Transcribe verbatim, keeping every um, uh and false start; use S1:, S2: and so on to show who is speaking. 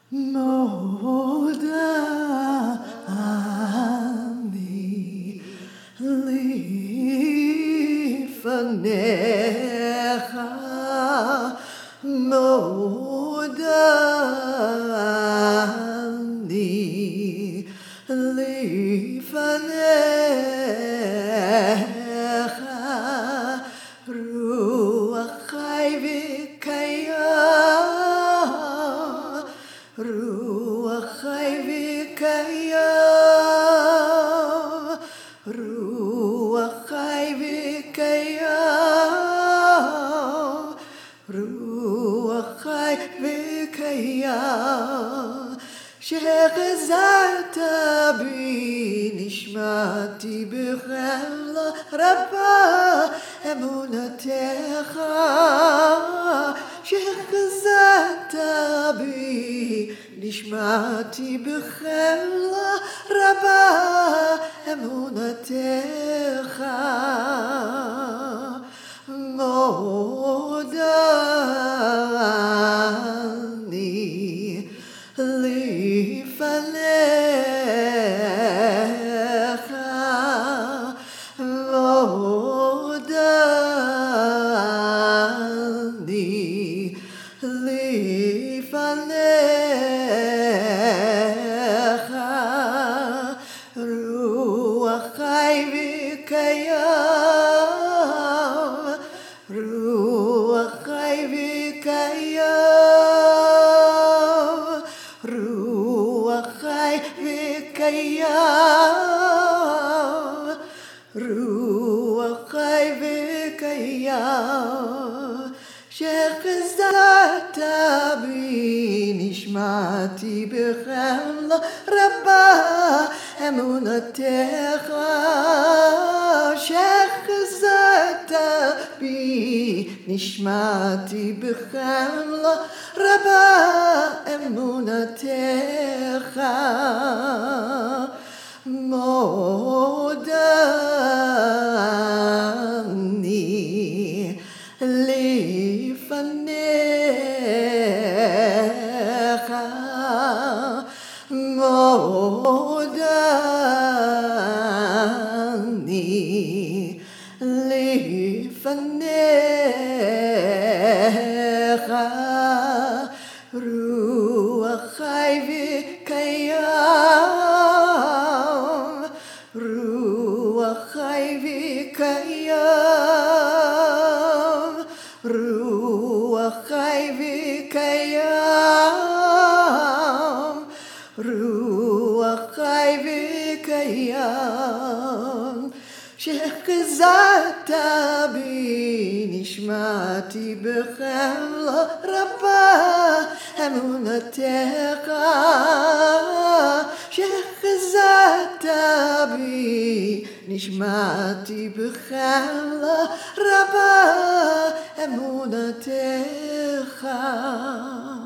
S1: מודה אני לפניך, מודה אני לפניך, רוח חי וקיים, רוח חי וקיים, רוח חי וקיים, רוח חי וקיים, שחזרת בי נשמתי בחמלה רבה אמונתך, שחזרת בי נשמתי בחמלה רבה אמונתך, מודה אני לפניך, מודה אני לפניך, רוח חי וקיים, רוח חי וקיים, רוח חי וקיים, רוח חי וקיים, שחזרת בי נשמתי בחמלה רבה אמונתך, שחזרת בי נשמתי בחמלה רבה אמונתך, מודה אני לפניך, מודה אני לפניך, רוח חי וקיים, רוח חי וקיים, רוח חי וקיים, רוח חי וקיים, שחזרת בי נשמתי בחמלה רבה אמונתך, שחזרת בי נשמתי בחמלה רבה אמונתך.